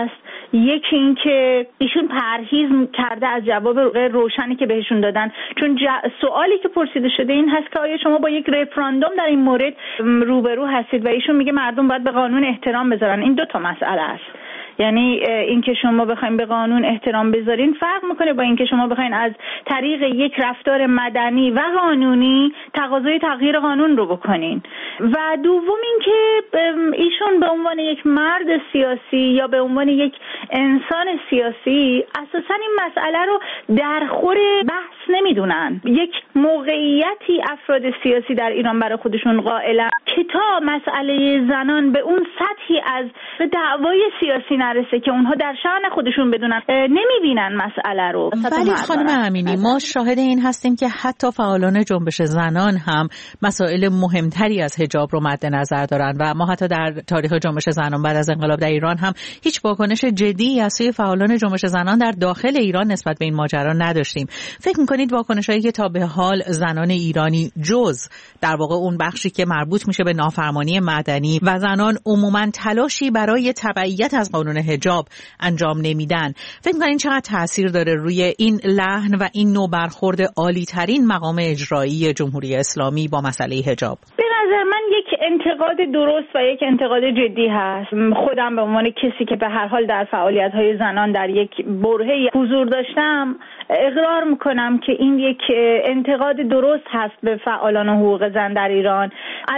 یکی این که ایشون پرهیز کرده از جواب روشنی که بهشون دادن، چون سوالی که پرسیده شده این هست که آیا شما با یک رفراندوم در این مورد روبرو هستید و ایشون میگه مردم باید به قانون احترام بذارن. این 2 تا مسئله است. یعنی اینکه شما بخواید به قانون احترام بذارین فرق میکنه با اینکه شما بخواید از طریق یک رفتار مدنی و قانونی تقاضای تغییر قانون رو بکنین. و دوم اینکه ایشون به عنوان یک مرد سیاسی یا به عنوان یک انسان سیاسی اساساً این مسئله رو در خور بحث نمیدونن. یک موقعیتی افراد سیاسی در ایران برای خودشون قائلن که تا مسئله زنان به اون سطحی از دعوای سیاسی نرسه که اونها در شأن خودشون بدونن، نمیبینن مسئله رو. ولی خانم امینی، ما شاهد این هستیم که حتی فعالان جنبش زنان هم مسائل مهمتری از حجاب رو مد نظر دارن و ما حتی در تاریخ جنبش زنان بعد از انقلاب در ایران هم هیچ واکنش جدی از سوی فعالان جنبش زنان در داخل ایران نسبت به این ماجرا نداشتیم. فکر می‌کنید واکنشایی که تا به حال زنان ایرانی جز در واقع اون بخشی که مربوط میشه به نافرمانی مدنی و زنان عموماً تلاشی برای تبعیت از قانون حجاب انجام نمیدن، فکر می‌کنین چقدر تاثیر داره روی این لحن و این نوع برخورد عالی‌ترین مقام اجرایی جمهوری اسلامی با مسئله حجاب؟ به نظر من یک انتقاد درست و یک انتقاد جدی هست. خودم به عنوان کسی که به هر حال در فعالیت‌های زنان در یک برهه حضور داشتم اقرار میکنم که این یک انتقاد درست هست به فعالان حقوق زن در ایران.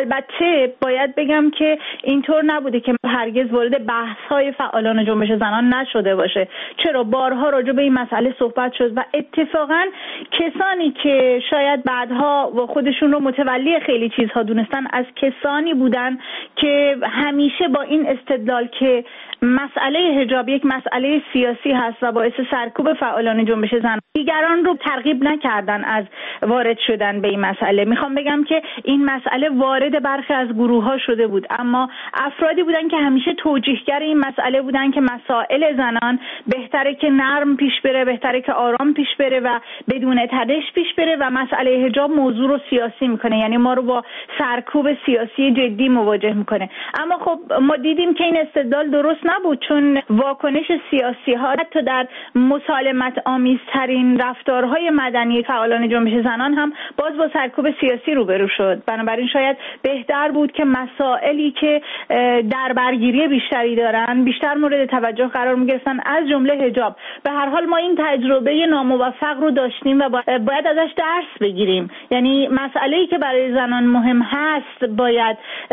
البته باید بگم که اینطور نبوده که هرگز وارد بحث‌های فعالان جنبش زنان نشده باشه. چرا بارها راجع به این مسئله صحبت شد و اتفاقاً کسانی که شاید بعدها خودشون رو متولی خیلی چیزها دونستن از کسانی بودن که همیشه با این استدلال که مسئله حجاب یک مسئله سیاسی هست و باعث سرکوب فعالان جنبش زن دیگران رو ترغیب نکردن از وارد شدن به این مسئله. میخوام بگم که این مسئله وارد برخی از گروه‌ها شده بود، اما افرادی بودن که همیشه توجیهگر این مسئله بودن که مسائل زنان بهتره که نرم پیش بره، بهتره که آرام پیش بره و بدون تدش پیش بره و مسئله حجاب موضوع رو سیاسی میکنه، یعنی ما رو با سرکوب سیاسی جدی مواجه میکنه. اما خب ما دیدیم که این استدلال درست نبود، چون واکنش سیاسی ها حتی در مسالمت آمیزترین رفتارهای مدنی فعالان جنبش زنان هم باز با سرکوب سیاسی روبرو شد. بنابراین شاید بهتر بود که مسائلی که در برگیری بیشتری دارن بیشتر مورد توجه قرار میگرفتن، از جمله حجاب. به هر حال ما این تجربه ناموفق رو داشتیم و باید ازش درس بگیریم. یعنی مسئله‌ای که برای زنان مهم هست باید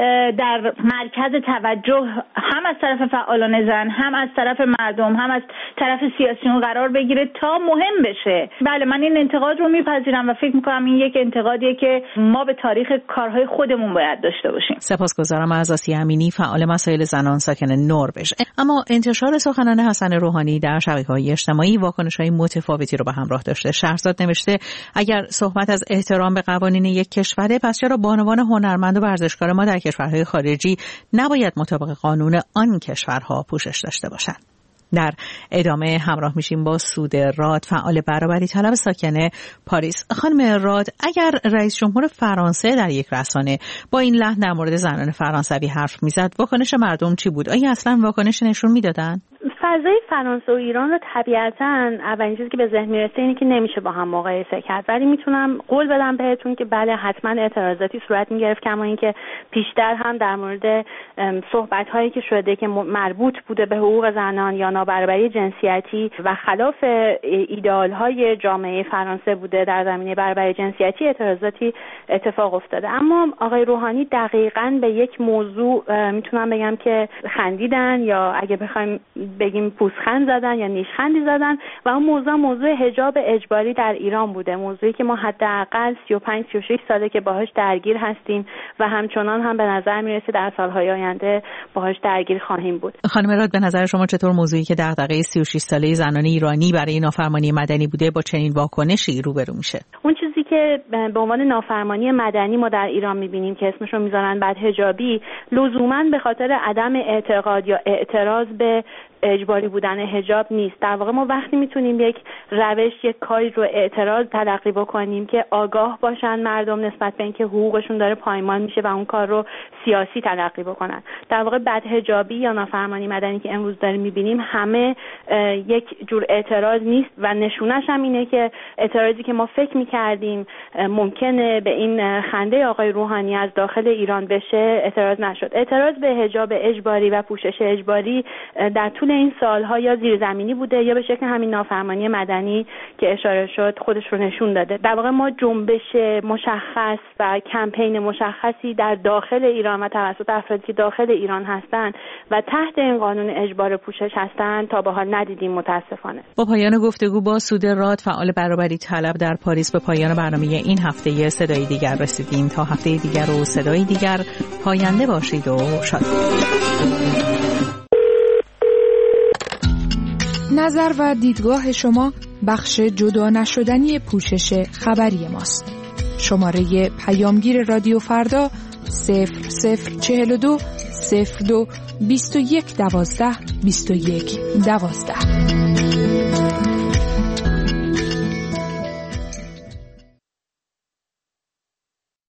در مرکز توجه هم از طرف فعالان زن، هم از طرف مردم، هم از طرف سیاسیون قرار بگیره تا مهم بشه. بله، من این انتقاد رو میپذیرم و فکر میکنم این یک انتقادیه که ما به تاریخ کارهای خودمون باید داشته باشیم. سپاسگزارم از آسیه امینی، فعال مسائل زنان ساکن نروژ. اما انتشار سخنان حسن روحانی در شبکه‌های اجتماعی واکنش‌های متفاوتی رو به همراه داشته. شهرزاد نوشته اگر صحبت از احترام به قوانین یک کشوره، پس چرا بانوان هنرمند و ورزشکار ما در کشورهای خارجی نباید مطابق قانون آن کشورها پوشش داشته باشند؟ در ادامه همراه میشیم با سود راد، فعال برابری طلب ساکن پاریس. خانم راد، اگر رئیس جمهور فرانسه در یک رسانه با این لحن در مورد زنان فرانسوی حرف میزد، واکنش مردم چی بود؟ آیا اصلا واکنش نشون میدادن؟ فضای فرانسه و ایران رو طبیعتاً اولین چیزی که به ذهن میرسه اینه که نمیشه با هم مقایسه کرد، ولی میتونم قول بدم بهتون که بله حتما اعتراضاتی صورت میگرفت، کما اینکه پیشتر هم در مورد صحبت هایی که شده که مربوط بوده به حقوق زنان یا نابرابری جنسیتی و خلاف ایدئال های جامعه فرانسه بوده در زمینه برابری جنسیتی اعتراضاتی اتفاق افتاده. اما آقای روحانی دقیقاً به یک موضوع میتونم بگم که خندیدن، یا اگه بخوایم بگیم پوزخند زدن یا نیشخندی زدن، و اون موضوع حجاب اجباری در ایران بوده، موضوعی که ما حداقل 35-36 ساله که باهاش درگیر هستیم و همچنان هم به نظر میرسه در سالهای آینده باهاش درگیر خواهیم بود. خانم راد، به نظر شما چطور موضوعی که دغدغه 36 ساله زنان ایرانی برای نافرمانی مدنی بوده با چنین واکنشی روبرو میشه؟ اون چیزی که به عنوان نافرمانی مدنی ما در ایران میبینیم که اسمش رو میذارن بدحجابی، لزوما به خاطر عدم اعتقاد یا اعتراض به اجباری بودن حجاب نیست. در واقع ما وقتی میتونیم یک روش، یک کاری رو اعتراض تلقی بکنیم که آگاه باشن مردم نسبت به اینکه حقوقشون داره پایمال میشه و اون کار رو سیاسی تلقی بکنن. در واقع بدحجابی یا نافرمانی مدنی که امروز داریم میبینیم همه یک جور اعتراض نیست و نشونش هم اینه که اعتراضی که ما فکر میکردیم ممکنه به این خنده آقای روحانی از داخل ایران بشه اعتراض نشد. اعتراض به حجاب اجباری و پوشش اجباری در طول این سالها یا زیرزمینی بوده یا به شکل همین نافرمانی مدنی که اشاره شد خودش رو نشون داده. در واقع ما جنبش مشخص و کمپین مشخصی در داخل ایران و توسط افرادی که داخل ایران هستند و تحت این قانون اجبار پوشش هستند تا به حال ندیدیم متاسفانه. با پایان گفتگو با سوده راد، فعال برابری طلب در پاریس، به پایان برنامه این هفته صدای دیگر رسیدیم. تا هفته دیگر و صدای دیگر، پاینده باشید و شاد. نظر و دیدگاه شما بخش جدا نشدنی پوشش خبری ماست. شماره پیامگیر رادیو فردا 0042 02 21 12 21 12.